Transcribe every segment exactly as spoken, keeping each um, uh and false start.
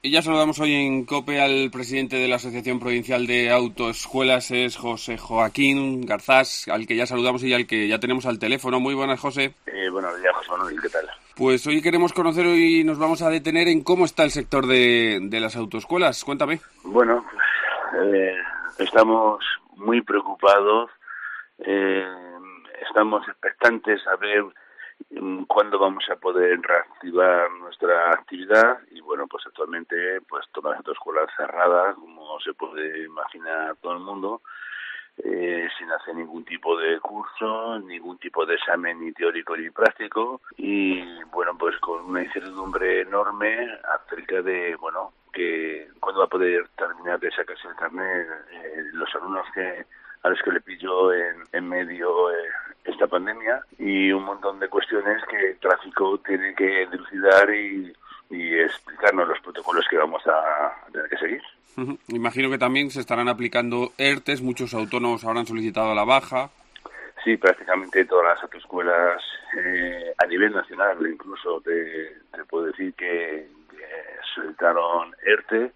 Y ya saludamos hoy en COPE al presidente de la Asociación Provincial de Autoescuelas, es José Joaquín Garzás, al que ya saludamos y al que ya tenemos al teléfono. Muy buenas, José. Eh, buenos días, José Manuel, ¿qué tal? Pues hoy queremos conocer, hoy nos vamos a detener en cómo está el sector de, de las autoescuelas. Cuéntame. Bueno, eh, estamos muy preocupados, eh, estamos expectantes a ver cuándo vamos a poder reactivar nuestra actividad y bueno, pues actualmente pues todas las autoescuelas cerradas, como se puede imaginar todo el mundo, eh, sin hacer ningún tipo de curso, ningún tipo de examen ni teórico ni práctico y bueno, pues con una incertidumbre enorme acerca de, bueno, que cuándo va a poder terminar de sacarse el carnet eh, los alumnos que a los que le pilló en, en medio eh, esta pandemia y un montón de cuestiones que el tráfico tiene que dilucidar y, y explicarnos los protocolos que vamos a tener que seguir. Uh-huh. Imagino que también se estarán aplicando ERTES, muchos autónomos habrán solicitado la baja. Sí, prácticamente todas las autoescuelas eh, a nivel nacional, incluso te, te puedo decir que, que solicitaron ERTE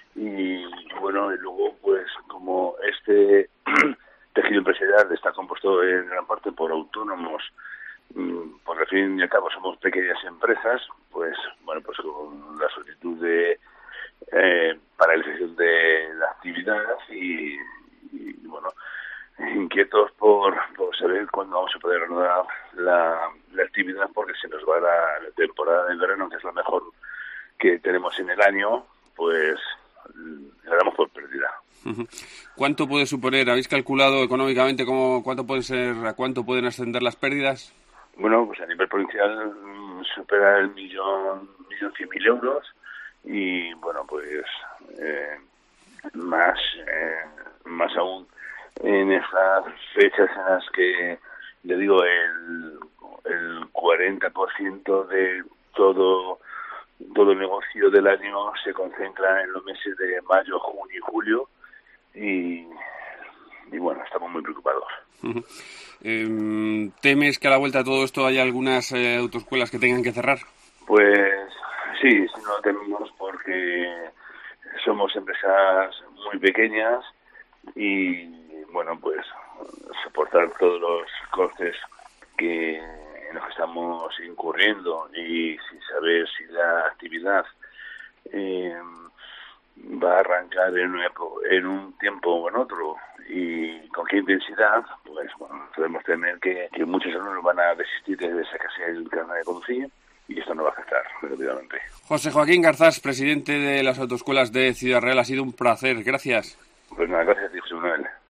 y bueno, y luego pues como este tejido empresarial está compuesto en gran parte por autónomos, por el fin y al cabo somos pequeñas empresas, pues bueno, pues con la solicitud de eh, paralización de la actividad y, y bueno, inquietos por, por saber cuándo vamos a poder reanudar la, la actividad porque se nos va la, la temporada de verano, que es la mejor que tenemos en el año, pues la damos por perdida. Uh-huh. ¿Cuánto puede suponer? ¿Habéis calculado económicamente cómo, cuánto pueden ser, a cuánto pueden ascender las pérdidas? Bueno, pues a nivel provincial mmm, supera el millón, millón cien mil euros y bueno, pues eh, más, eh, más aún en estas fechas en las que, le digo, el, el cuarenta por ciento de todo todo el negocio del año se concentra en los meses de mayo, junio y julio y, y bueno, estamos muy preocupados. Uh-huh. Eh, ¿Temes que a la vuelta de todo esto haya algunas eh, autoescuelas que tengan que cerrar? Pues sí, sí no lo tememos porque somos empresas muy pequeñas y bueno, pues soportar todos los costes que en los que estamos incurriendo y sin saber si la actividad eh, va a arrancar en un, en un tiempo o en otro y con qué intensidad, pues bueno, podemos temer que, que muchos alumnos van a desistir de sacarse el carnet de conducir y esto no va a afectar negativamente. José Joaquín Garzás, presidente de las autoescuelas de Ciudad Real, ha sido un placer. Gracias. Pues nada, gracias a ti, José Manuel.